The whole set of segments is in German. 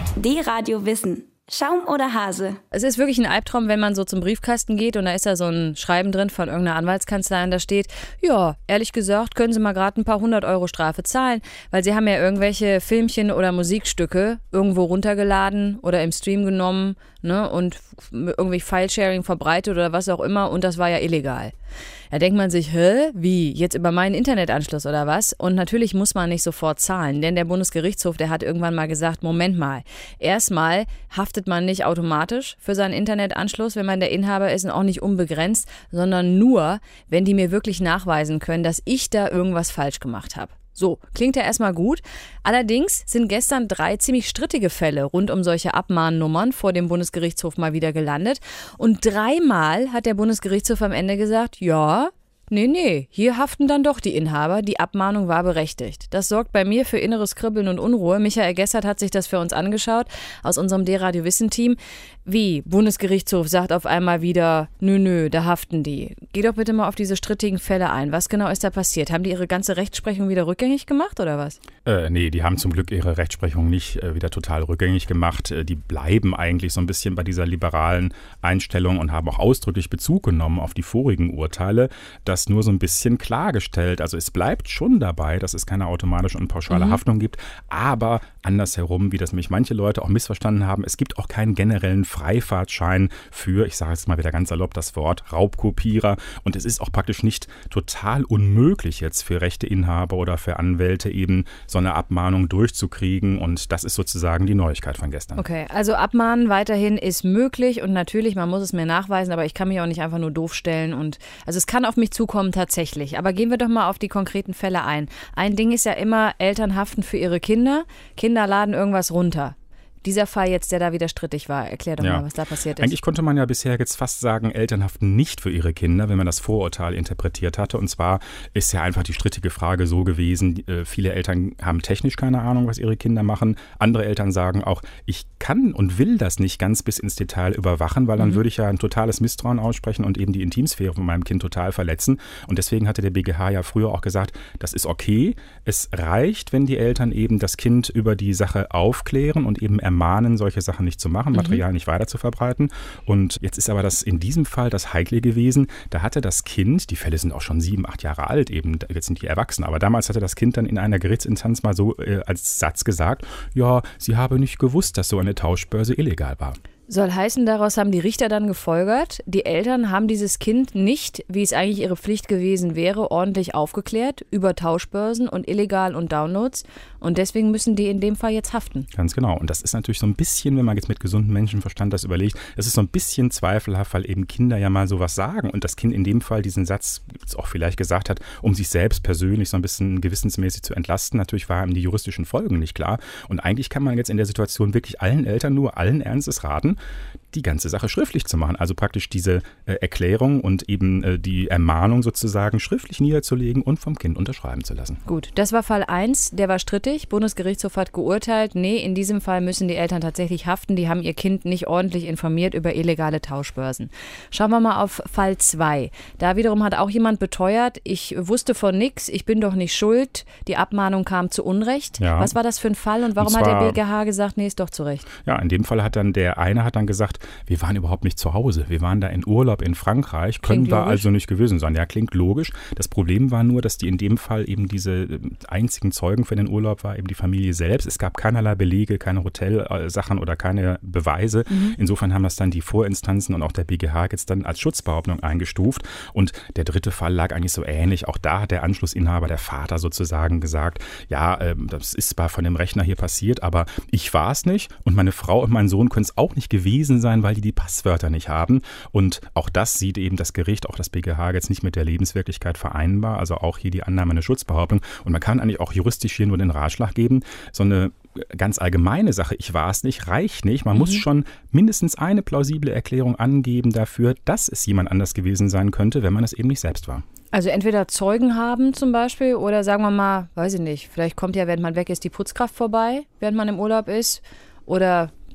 D-Radio Wissen. Schaum oder Hase? Es ist wirklich ein Albtraum, wenn man so zum Briefkasten geht und da ist da so ein Schreiben drin von irgendeiner Anwaltskanzlei und da steht, ja, ehrlich gesagt, können Sie mal gerade ein paar 100 € Strafe zahlen, weil Sie haben ja irgendwelche Filmchen oder Musikstücke irgendwo runtergeladen oder im Stream genommen, ne, und irgendwie File-Sharing verbreitet oder was auch immer und das war ja illegal. Da denkt man sich, wie, jetzt über meinen Internetanschluss oder was? Und natürlich muss man nicht sofort zahlen, denn der Bundesgerichtshof, der hat irgendwann mal gesagt, Moment mal, erstmal haftet man nicht automatisch für seinen Internetanschluss, wenn man der Inhaber ist und auch nicht unbegrenzt, sondern nur, wenn die mir wirklich nachweisen können, dass ich da irgendwas falsch gemacht habe. So, klingt ja erstmal gut. Allerdings sind gestern 3 ziemlich strittige Fälle rund um solche Abmahnnummern vor dem Bundesgerichtshof mal wieder gelandet. Und 3-mal hat der Bundesgerichtshof am Ende gesagt, ja, nee, hier haften dann doch die Inhaber, die Abmahnung war berechtigt. Das sorgt bei mir für inneres Kribbeln und Unruhe. Michael Gessert hat sich das für uns angeschaut, aus unserem D-Radio Wissen-Team. Wie, Bundesgerichtshof sagt auf einmal wieder, nö, da haften die. Geh doch bitte mal auf diese strittigen Fälle ein. Was genau ist da passiert? Haben die ihre ganze Rechtsprechung wieder rückgängig gemacht oder was? Nee, die haben zum Glück ihre Rechtsprechung nicht wieder total rückgängig gemacht. Die bleiben eigentlich so ein bisschen bei dieser liberalen Einstellung und haben auch ausdrücklich Bezug genommen auf die vorigen Urteile. Das nur so ein bisschen klargestellt. Also es bleibt schon dabei, dass es keine automatische und pauschale Haftung gibt, aber andersherum, wie das mich manche Leute auch missverstanden haben, es gibt auch keinen generellen Freifahrtschein für, ich sage jetzt mal wieder ganz salopp das Wort, Raubkopierer. Und es ist auch praktisch nicht total unmöglich jetzt für Rechteinhaber oder für Anwälte eben so eine Abmahnung durchzukriegen. Und das ist sozusagen die Neuigkeit von gestern. Okay, also Abmahnen weiterhin ist möglich und natürlich, man muss es mir nachweisen, aber ich kann mich auch nicht einfach nur doof stellen. Und also es kann auf mich zukommen tatsächlich. Aber gehen wir doch mal auf die konkreten Fälle ein. Ein Ding ist ja immer, Eltern haften für ihre Kinder. Kinder laden irgendwas runter. Dieser Fall jetzt, der da wieder strittig war, erklär doch mal, was da passiert ist. Eigentlich konnte man ja bisher jetzt fast sagen, Eltern haften nicht für ihre Kinder, wenn man das Vorurteil interpretiert hatte. Und zwar ist ja einfach die strittige Frage so gewesen, viele Eltern haben technisch keine Ahnung, was ihre Kinder machen. Andere Eltern sagen auch, ich kann und will das nicht ganz bis ins Detail überwachen, weil dann würde ich ja ein totales Misstrauen aussprechen und eben die Intimsphäre von meinem Kind total verletzen. Und deswegen hatte der BGH ja früher auch gesagt, das ist okay. Es reicht, wenn die Eltern eben das Kind über die Sache aufklären und eben ermahnen, solche Sachen nicht zu machen, Material nicht weiter zu verbreiten. Und jetzt ist aber das in diesem Fall das Heikle gewesen, da hatte das Kind, die Fälle sind auch schon 7, 8 Jahre alt eben, jetzt sind die erwachsen, aber damals hatte das Kind dann in einer Gerichtsinstanz mal so als Satz gesagt, ja, sie habe nicht gewusst, dass so eine Tauschbörse illegal war. Soll heißen, daraus haben die Richter dann gefolgert, die Eltern haben dieses Kind nicht, wie es eigentlich ihre Pflicht gewesen wäre, ordentlich aufgeklärt über Tauschbörsen und illegal und Downloads und deswegen müssen die in dem Fall jetzt haften. Ganz genau. Und das ist natürlich so ein bisschen, wenn man jetzt mit gesundem Menschenverstand das überlegt, das ist so ein bisschen zweifelhaft, weil eben Kinder ja mal sowas sagen und das Kind in dem Fall diesen Satz auch vielleicht gesagt hat, um sich selbst persönlich so ein bisschen gewissensmäßig zu entlasten. Natürlich waren ihm die juristischen Folgen nicht klar und eigentlich kann man jetzt in der Situation wirklich allen Eltern nur allen Ernstes raten, die ganze Sache schriftlich zu machen. Also praktisch diese Erklärung und eben die Ermahnung sozusagen schriftlich niederzulegen und vom Kind unterschreiben zu lassen. Gut, das war Fall 1, der war strittig. Bundesgerichtshof hat geurteilt, nee, in diesem Fall müssen die Eltern tatsächlich haften. Die haben ihr Kind nicht ordentlich informiert über illegale Tauschbörsen. Schauen wir mal auf Fall 2. Da wiederum hat auch jemand beteuert, ich wusste von nichts, ich bin doch nicht schuld. Die Abmahnung kam zu Unrecht. Ja. Was war das für ein Fall und warum hat der BGH gesagt, nee, ist doch zu Recht? Ja, in dem Fall hat dann der eine hat dann gesagt, wir waren überhaupt nicht zu Hause. Wir waren da in Urlaub in Frankreich, können wir also nicht gewesen sein. Ja, klingt logisch. Das Problem war nur, dass die in dem Fall eben diese einzigen Zeugen für den Urlaub war eben die Familie selbst. Es gab keinerlei Belege, keine Hotelsachen oder keine Beweise. Insofern haben das dann die Vorinstanzen und auch der BGH jetzt dann als Schutzbehauptung eingestuft. Und der dritte Fall lag eigentlich so ähnlich. Auch da hat der Anschlussinhaber, der Vater sozusagen gesagt, ja, das ist zwar von dem Rechner hier passiert, aber ich war es nicht und meine Frau und mein Sohn können es auch nicht gewesen sein, weil die Passwörter nicht haben. Und auch das sieht eben das Gericht, auch das BGH jetzt nicht mit der Lebenswirklichkeit vereinbar. Also auch hier die Annahme einer Schutzbehauptung. Und man kann eigentlich auch juristisch hier nur den Ratschlag geben, so eine ganz allgemeine Sache, ich war es nicht, reicht nicht. Man muss schon mindestens eine plausible Erklärung angeben dafür, dass es jemand anders gewesen sein könnte, wenn man es eben nicht selbst war. Also entweder Zeugen haben zum Beispiel oder sagen wir mal, weiß ich nicht, vielleicht kommt ja, während man weg ist, die Putzkraft vorbei, während man im Urlaub ist oder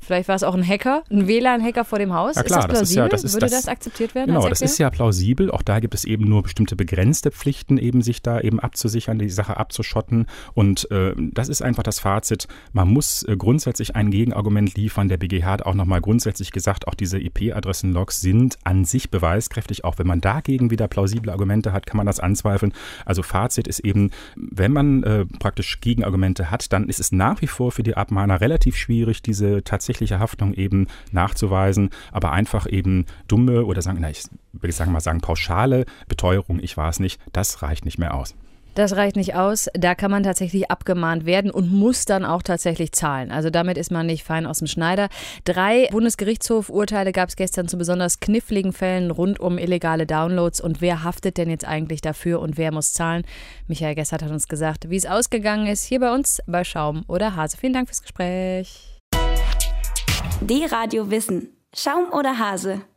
Vielleicht war es auch ein Hacker, ein WLAN-Hacker vor dem Haus. Ja, klar, ist das plausibel? Würde das das akzeptiert werden? Genau, das ist ja plausibel. Auch da gibt es eben nur bestimmte begrenzte Pflichten, eben sich da eben abzusichern, die Sache abzuschotten. Und das ist einfach das Fazit. Man muss grundsätzlich ein Gegenargument liefern. Der BGH hat auch nochmal grundsätzlich gesagt, auch diese IP-Adressen-Logs sind an sich beweiskräftig. Auch wenn man dagegen wieder plausible Argumente hat, kann man das anzweifeln. Also Fazit ist eben, wenn man praktisch Gegenargumente hat, dann ist es nach wie vor für die Abmahner relativ schwierig, diese tatsächliche Haftung eben nachzuweisen. Aber einfach eben dumme oder sagen pauschale Beteuerung, ich war es nicht, das reicht nicht mehr aus. Das reicht nicht aus. Da kann man tatsächlich abgemahnt werden und muss dann auch tatsächlich zahlen. Also damit ist man nicht fein aus dem Schneider. 3 Bundesgerichtshof-Urteile gab es gestern zu besonders kniffligen Fällen rund um illegale Downloads. Und wer haftet denn jetzt eigentlich dafür und wer muss zahlen? Michael Gessert hat uns gesagt, wie es ausgegangen ist hier bei uns bei Schaum oder Hase. Vielen Dank fürs Gespräch. Die Radio Wissen. Schaum oder Hase?